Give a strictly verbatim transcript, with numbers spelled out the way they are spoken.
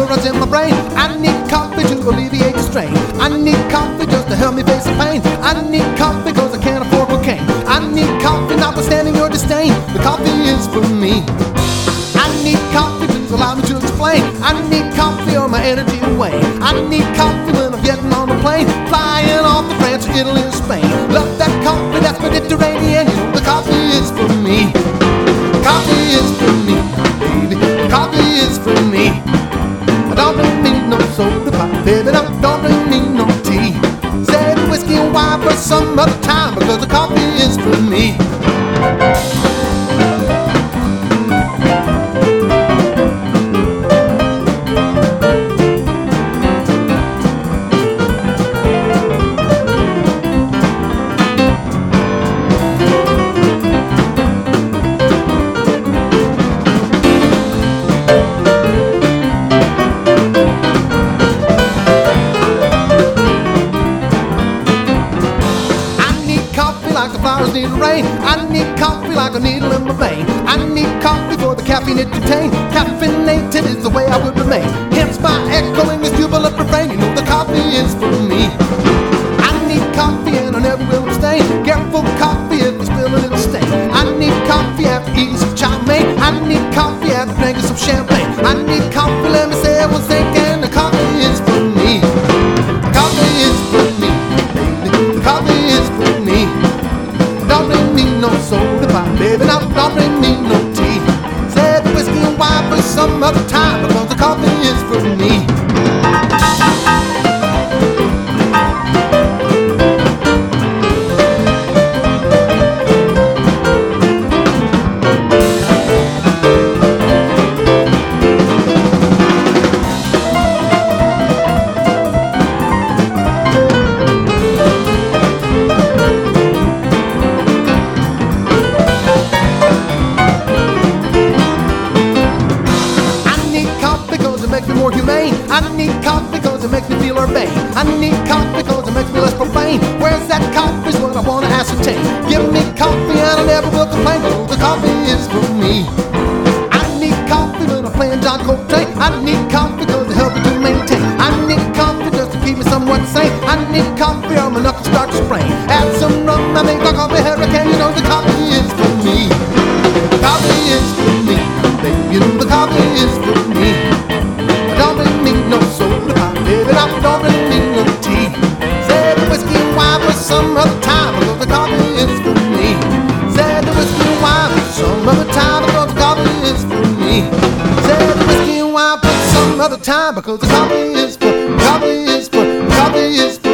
sugar runs in my brain. I need coffee to alleviate the strain. I need coffee just to help me face the pain. I need coffee cause I can't afford cocaine. I need coffee notwithstanding your disdain. The coffee is for me. I need coffee, please allow me to explain. I need coffee or my energy away. I need coffee when I'm getting on the plane, flying off to France or Italy or Spain. Love that coffee, that's Mediterranean. You know the coffee is for me. Coffee is for me, baby. Coffee is for me. I don't bring me no soda pop, baby. I don't bring me no tea. Save the whiskey and wine for some other time, because the coffee is for me. Like the flowers need rain. I need coffee like a needle in my vein. I need coffee for the caffeine it contains. Caffeinated is the way I would remain. Hence my echoing this jubilant refrain. You know the coffee is for me. I need coffee and I never will abstain. Careful coffee if you spill a little stain. I need coffee after eating some chow mein. I need coffee after drinking some champagne. I need coffee, let me say it was thinking. The coffee is for me. Coffee is for me, baby. The coffee is for me. Don't bring me no soda pop, baby, no, don't bring me no tea. Save the whiskey and wine for some other time, because the coffee is for me. More humane. I need coffee cause it makes me feel urbane. I need coffee cause it makes me less profane. Where's that coffee is what I want to ascertain. Give me coffee and I never will complain. Oh, the coffee is for me. I need coffee when I'm playing John Coltrane. I need coffee cause it helps me to maintain. I need coffee just to keep me somewhat sane. I need coffee or my knuckles start to sprain. Add some rum, I make a coffee hurricane. You know the coffee is for me. The coffee is for me, baby. You know the coffee is for me. Don't bring me no soda pop, baby, no, don't bring me no tea. Save the whiskey and wine for some other time, because the coffee is for me. Save the whiskey and wine for some other time, because the coffee is for me. Save the whiskey and wine for some other time, because the coffee is for, coffee is for, coffee is for.